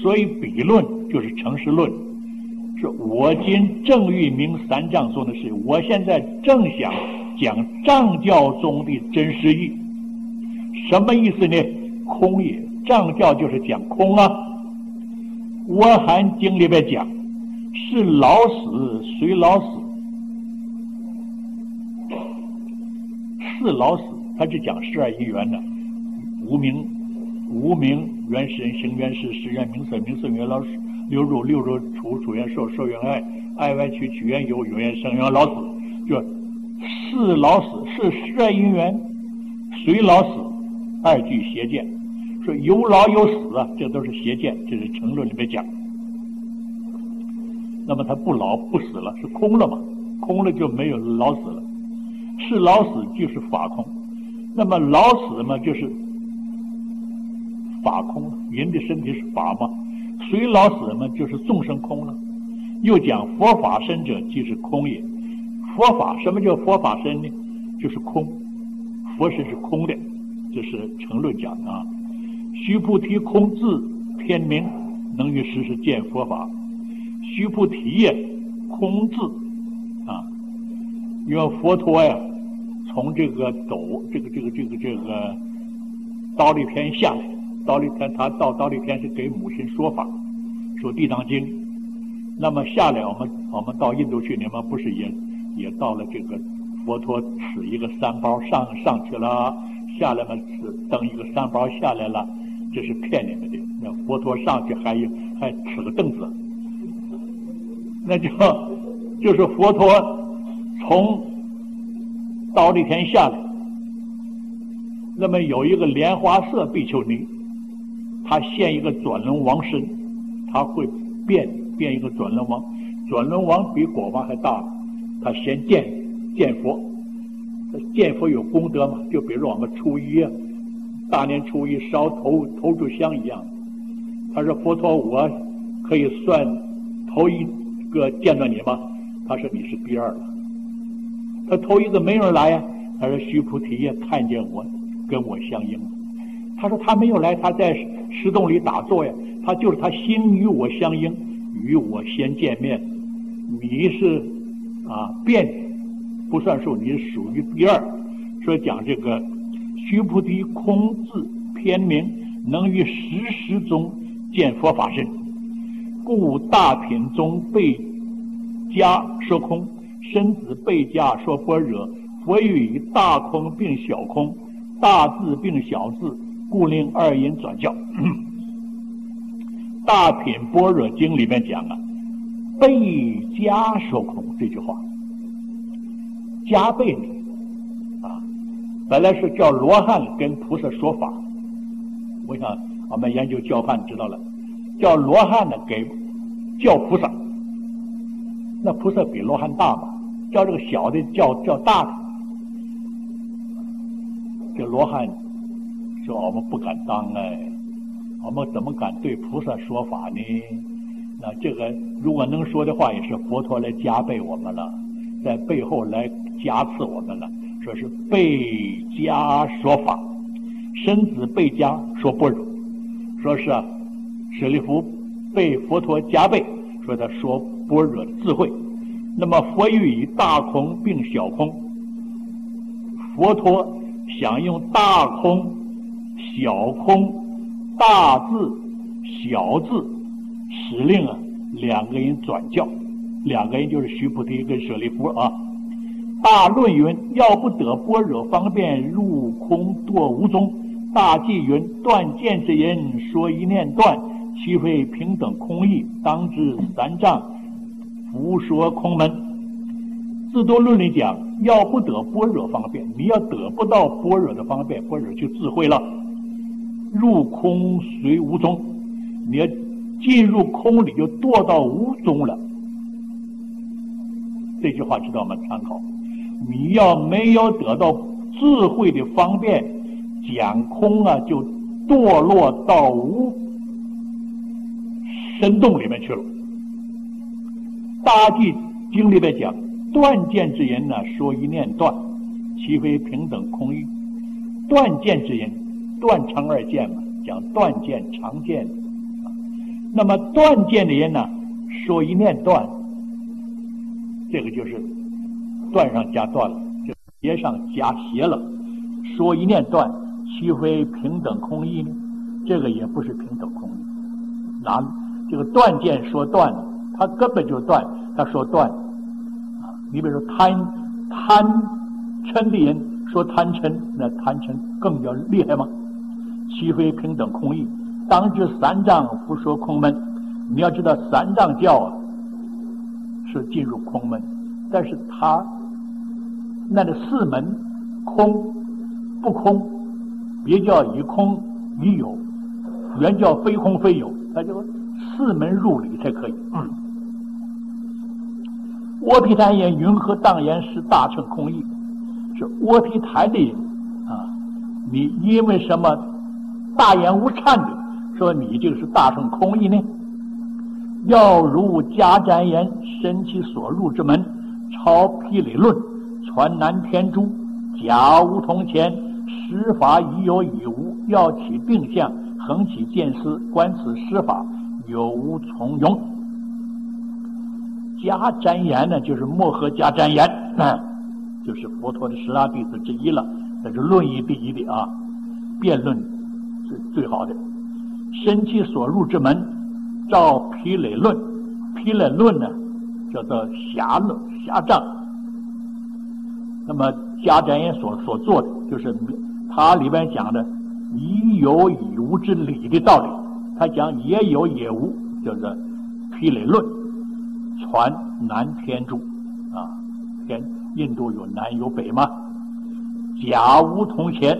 所以比论就是诚实论，是我今正欲明三藏中的事，我现在正想讲藏教中的真实义。什么意思呢？空也，藏教就是讲空啊。我含经里边讲，是老死随老死，是老死，他是讲12因缘的，无名缘识人，行缘识，识缘名色，名色缘老死，六入处，处缘受，受缘爱，爱缘取，取缘有，有缘生，缘老死，就是老死，是12因缘，随老死，二句邪见，说有老有死啊，这都是邪见，这是成论里面讲。那么他不老不死了，是空了嘛？空了就没有老死了，是老死就是法空。那么老死嘛，就是法空了，人的身体是法嘛，随老死嘛，就是众生空了。又讲佛法身者即是空也。佛法，什么叫佛法身呢？就是空，佛身是空的，这是成论讲的啊。须菩提空字天明，能于时时见佛法。须菩提也，空字啊，因为佛陀呀，从这个忉利天下来，忉利天他到忉利天是给母亲说法，说地藏经。那么下来我们到印度去，你们不是也到了这个佛陀使一个三包上去了，下来嘛是蹬一个三包下来了，这是骗你们的。那佛陀上去还使个凳子，那就是佛陀从忉利天下来。那么有一个莲花色比丘尼，他现一个转轮王身，他会变一个转轮王，转轮王比果王还大。他先见佛，见佛有功德嘛？就比如我们初一啊，大年初一烧头炷香一样。他说佛陀，我可以算头一个见到你吗？他说你是第二了。他头一个没人来呀。他说须菩提呀，看见我跟我相应。他说他没有来，他在石洞里打坐呀。他心与我相应，与我先见面。你是变不算数，你是属于第二。说讲这个须菩提空字偏明，能于时时中见佛法身，故大品中被家说空，身子被家说般若。佛欲以大空并小空，大字并小字，故令二因转教。大品般若经里面讲啊，被加说空这句话，加倍你本来是叫罗汉跟菩萨说法。我想我们研究教派知道了，叫罗汉呢给叫菩萨，那菩萨比罗汉大嘛，叫这个小的叫大的。这罗汉说我们不敢当我们怎么敢对菩萨说法呢？那这个如果能说的话，也是佛陀来加倍我们了，在背后来加赐我们了。说是被加说法，身子被加说般若。说是舍利弗被佛陀加倍，说他说般若的智慧。那么佛欲以大空并小空，佛陀想用大空小空大字小字使令两个人转教，两个人就是须菩提跟舍利弗大论云：要不得般若方便，入空堕无踪。大记云：断见之人，说一念断，其非平等空义，当知三藏佛说空门。自多论里讲，要不得般若方便，你要得不到般若的方便，般若就智慧了。入空随无踪，你要进入空里就堕到无踪了。这句话知道吗？参考。你要没有得到智慧的方便，讲空就堕落到无深洞里面去了。大记经里面讲，断见之人说一念断，其非平等空义。断见之人，断长二见嘛，讲断见长见。 那么断见的人呢，说一念断，这个就是断上加断了，就邪上加邪了。说一念断，岂非平等空义呢？这个也不是平等空义。拿这个断见说断，他根本就断，他说断啊。你比如说贪嗔的人说贪嗔，那贪嗔更加厉害吗？岂非平等空义？当知三藏复说空门。你要知道三藏教啊是进入空门，但是他那个四门空不空，别叫以空以有，原叫非空非有，他就四门入理才可以。窝毗檀言云何当言是大乘空义？是窝毗檀的人啊，你因为什么大言无忏的说你这个是大乘空义呢？要如迦旃延身其所入之门，超毗累论，传南天竺，假无同前，施法已有已无，要起定向，恒起见思，观此施法有无从容。迦旃延呢，就是摩诃迦旃延，就是佛陀的十大弟子之一了，这是论义第一的啊，辩论是最好的。身其所入之门，照毗累论，毗累论呢叫做狭论狭障。那么迦旃延所做的，就是他里边讲的已有已无之理的道理，他讲也有也无，叫做毗累论，传南天竺啊，印度有南有北嘛，假无同前，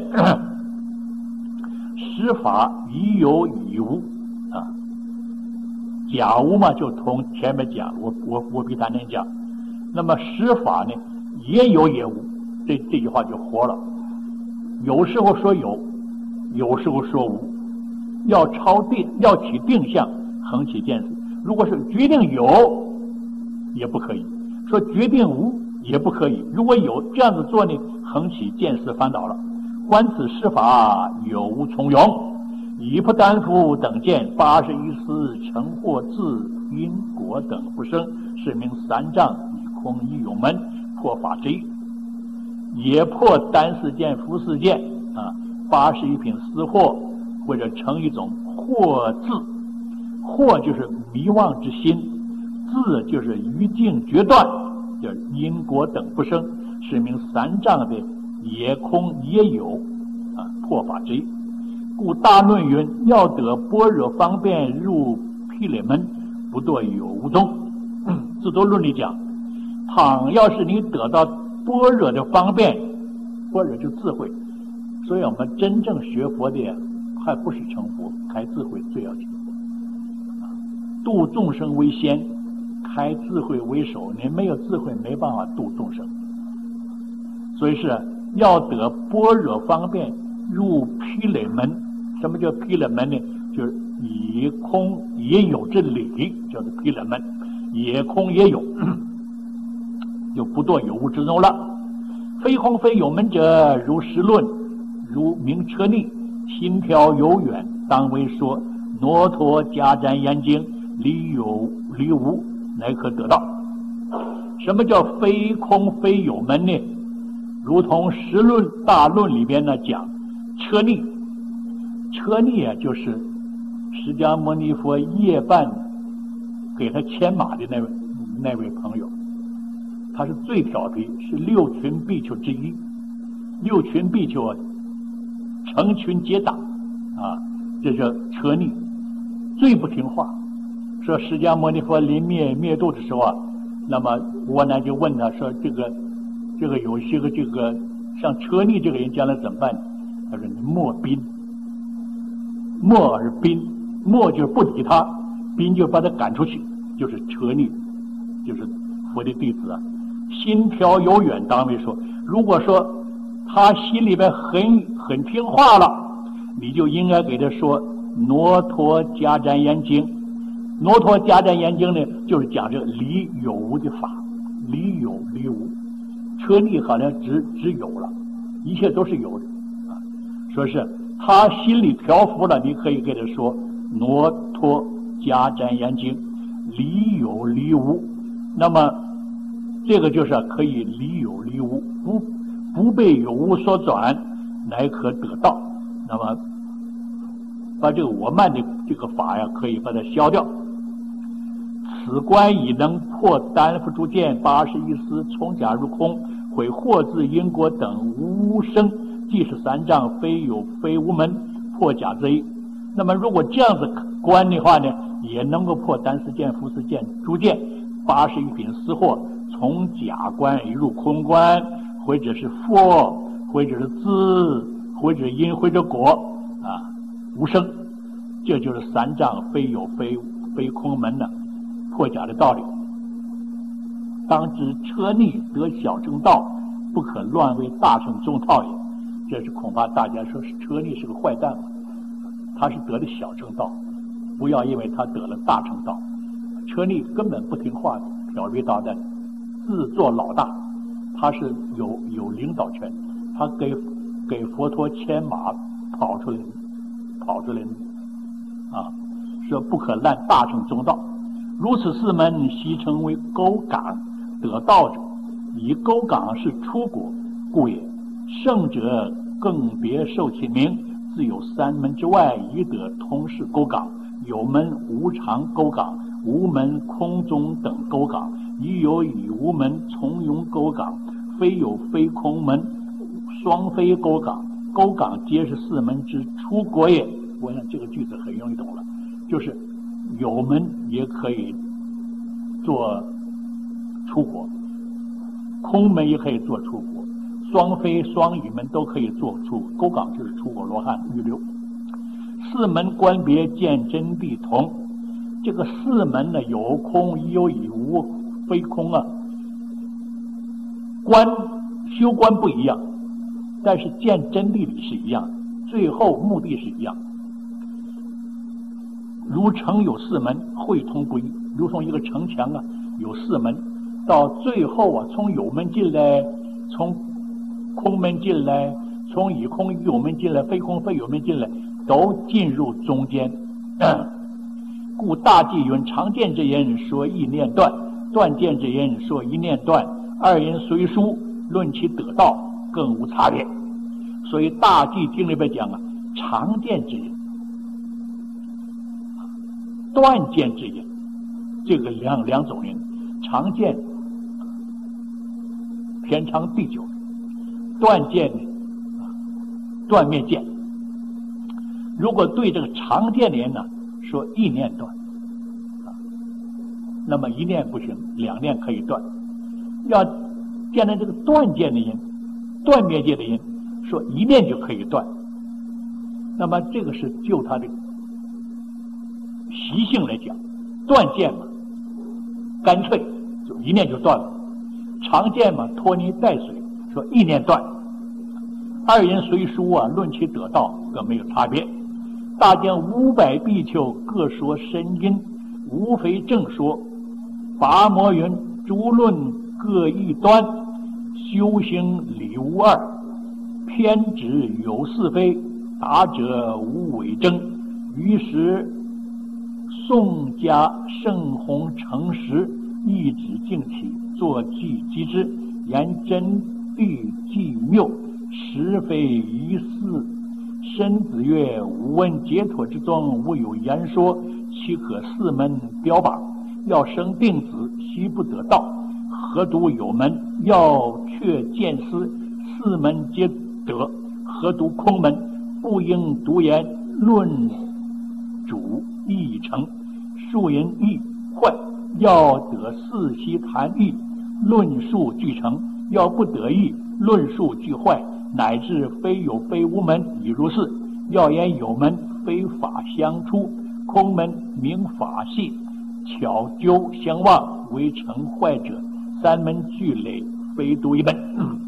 施法已有已无啊，假无嘛就同前面讲我比他能讲，那么施法呢也有也无，这句话就活了，有时候说有，有时候说无，要超定，要起定向，恒起见思。如果是决定有也不可以，说决定无也不可以，如果有这样子做呢，恒起见思翻倒了。观此施法有无从容，以不丹夫等见81丝成或自因果等不生，是名三障以空以有门，破法之意，也破单四见复四见啊，81品私惑，或者成一种惑字。惑就是迷妄之心，字就是于境决断，叫因果等不生，是名三障的也空也有啊，破法之意。故大论云：要得般若方便入毗累门，不堕有无中。自多论里讲，倘要是你得到般若的方便，般若就智慧，所以我们真正学佛的还不是成佛，开智慧最要紧。度众生为先，开智慧为首，你没有智慧没办法度众生，所以是要得般若方便入毗累门。什么叫毗累门呢？就是以空也有之理，叫做毗累门，也空也有，就不堕有无之中了。非空非有门者，如实论，如明车逆，心飘悠远，当为说挪陀迦旃延经，离有离无，乃可得到。什么叫非空非有门呢？如同十论大论里边呢讲车逆，车逆啊就是释迦牟尼佛夜半给他牵马的那位朋友，他是最调皮，是六群比丘之一。六群比丘啊，成群结党啊，这叫车逆，最不听话。说释迦牟尼佛临灭度的时候啊，那么我呢就问他说这个有些个这个像车逆这个人将来怎么办？他说你莫宾，莫而宾，莫就是不理他，宾就把他赶出去，就是车逆，就是佛的弟子啊。心飘悠远，当为说，如果说他心里边很听话了，你就应该给他说挪陀迦旃延经。挪陀迦旃延经呢，就是讲这个离有无的法，离有离无。车逆好像只有了，一切都是有的啊。说是他心里调伏了，你可以给他说挪陀家瞻严经，理有理无。那么这个就是可以理有理无，不被有无所转，乃可得道。那么把这个我慢的这个法呀，可以把它消掉。此观已能破丹伏诸见81丝，从假入空，毁惑自因果等无生，即是三障非有非无门，破假之一。那么如果这样子观的话呢，也能够破单丝见、复丝见、诸见81品私惑，从假观一入空观，或者是佛，或者是自，或者因，或者果啊，无生。这就是三障非有非空门呢，破假的道理。当知车逆得小正道，不可乱为大乘中道也。这是恐怕大家说车逆是个坏蛋嘛，他是得的小正道，不要因为他得了大乘道。车逆根本不听话的，调皮捣蛋，自作老大，他是有领导权，他给佛陀牵马跑出来啊，说不可滥大乘中道。如此四门悉称为沟港，得道者以沟港是出国故也。圣者更别受其名，自有三门之外，宜得通世沟港。有门无常沟港，无门空中等沟港，亦有以无门从庸沟港，非有非空门，双非沟港。沟港皆是四门之出国也。我想这个句子很容易懂了，就是有门也可以做出国，空门也可以做出国，双非双语门都可以做出国。沟港就是出国罗汉预流。四门观别见真谛同，这个四门呢，有空有以无非空啊，修观不一样，但是见真谛理是一样，最后目的是一样。如城有四门，会通不一，如同一个城墙啊，有四门，到最后啊，从有门进来，从空门进来，从以空有门进来，非空非有门进来，都进入中间。故大忌云：常见之言说意念断，断见之言说一念断，二人虽殊，论其得道更无差别。所以大忌经里边讲啊，常见之言、断见之言，这个两种人，常见偏长地久，断见呢断灭见。如果对这个常见的人呢说一念断，那么一念不行，两念可以断。要见到这个断见的人、断灭见的人，说一念就可以断。那么这个是就他的习性来讲，断见嘛，干脆就一念就断了；常见嘛，拖泥带水，说一念断。二人虽殊啊，论其得道更没有差别。大将500比丘各说深因，无非正说。拔摩云：诸论各一端，修行理无二，偏执有是非，达者无伪争。于是宋家圣弘诚实，一指敬起，作记机之，言真谛寂谬，实非一事。申子曰：吾闻解脱之中，无有言说，岂可四门标榜？要生定子，悉不得道，何独有门？要却见思，四门皆得，何独空门？不应独言，论主义成，数人义坏，要得四悉谈义，论述俱成；要不得义，论述俱坏，乃至非有非无门，已如是。要言有门，非法相出，空门名法系，巧究相忘，为成坏者。三门俱累，非独一门。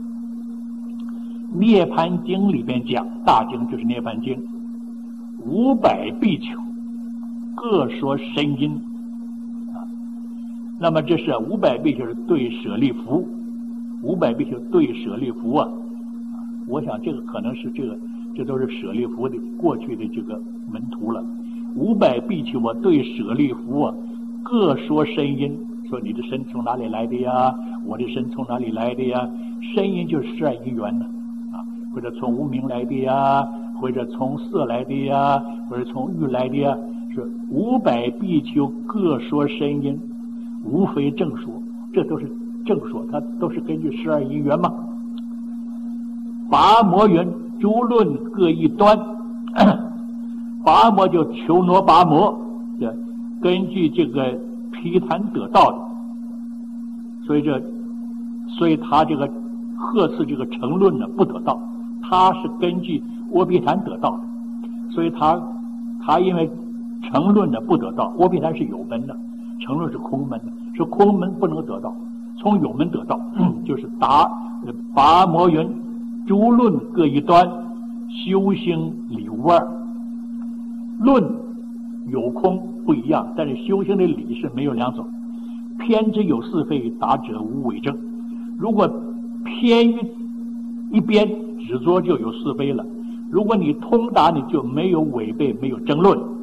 涅盘经里边讲，大经就是涅盘经，500比丘各说深因啊。那么这是500比丘是对舍利弗，500比丘对舍利弗啊。我想这个可能是这都是舍利弗的过去的这个门徒了。 五百比丘啊，对舍利弗啊，各说声音，说你的身从哪里来的呀？我的身从哪里来的呀？声音就是12因缘呢，啊，或者从无明来的呀，或者从色来的呀，或者从欲来的呀，是500比丘各说声音，无非正说，这都是正说，它都是根据12因缘嘛。拔摩云，诸论各一端，拔摩就求罗拔摩，根据这个毗昙得到的，所以他这个呵斥这个成论呢不得到，他是根据阿毗昙得到的，所以他因为成论呢不得到，阿毗昙是有门的，成论是空门的，是空门不能得到，从有门得到，就是拔摩云，诸论各一端，修行理无二。论有空不一样，但是修行的理是没有两种。偏之有是非，达者无伪证。如果偏于一边执着，就有是非了；如果你通达，你就没有违背，没有争论。